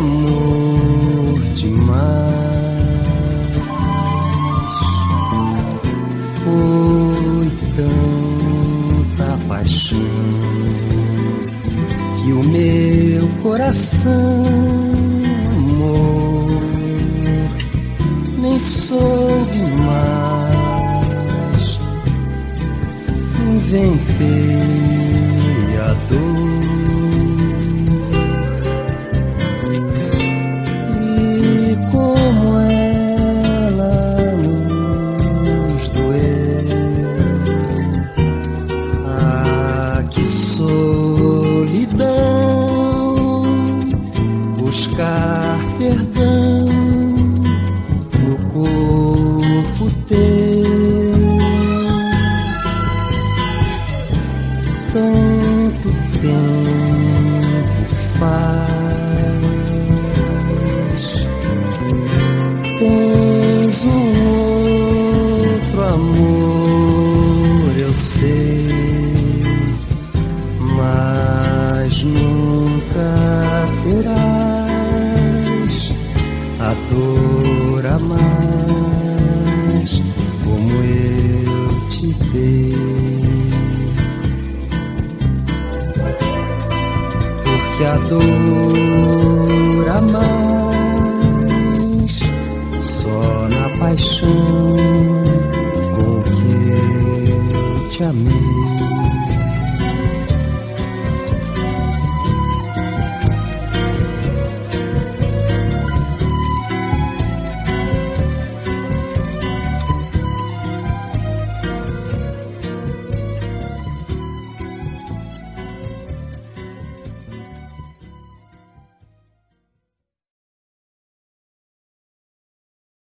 amor demais. Foi tanta paixão que o meu coração, amor, nem soube mais. Inventei a dor e como ela nos doeu. Ah, que solidão, buscar perdão no corpo teu. Tanto tempo faz, tens um outro amor, eu sei, mas nunca terás a dor a mais como eu te dei. Porque a dor a mais só na paixão com que eu te amei.